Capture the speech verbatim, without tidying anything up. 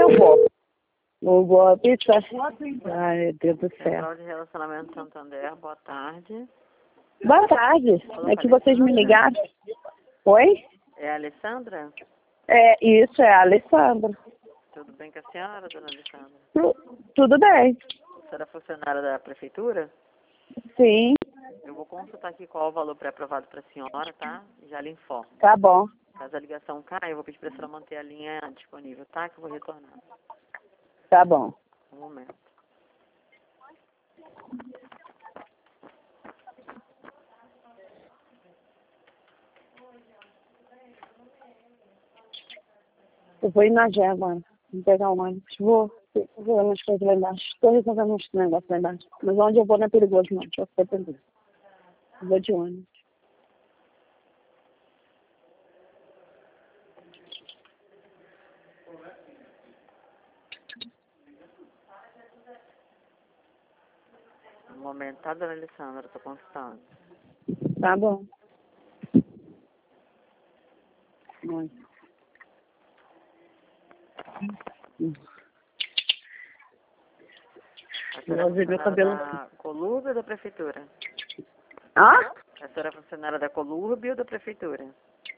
eu vou. Não vou a pizza? Ai, meu Deus do céu. Central de Relacionamento Santander, boa tarde. Boa tarde. É que vocês me ligaram. Oi? É a Alessandra? É, isso, é a Alessandra. Tudo bem com a senhora, dona Alessandra? Tu- tudo bem. A senhora é funcionária da prefeitura? Sim, Eu vou consultar aqui qual é o valor pré-aprovado para a senhora, tá? Já lhe informo. tá bom. Caso a ligação caia, eu vou pedir para a senhora manter a linha disponível, tá? Que eu vou retornar. Tá bom. Um momento. Eu vou ir na Gé agora. Vou pegar um ônibus. Vou. Vou fazer umas coisas lá embaixo. Estou resolvendo uns negócios lá embaixo. Mas onde eu vou não é perigoso, não. Deixa eu ficar tranquilo. Eu vou de ônibus. Um momento, tá, dona Alessandra? Tô consultando. Tá bom. Bom. Hum. A senhora é Vou ver meu funcionária cabelo. da Colurb ou da prefeitura? Ah? A senhora é funcionária da Colurb ou da prefeitura?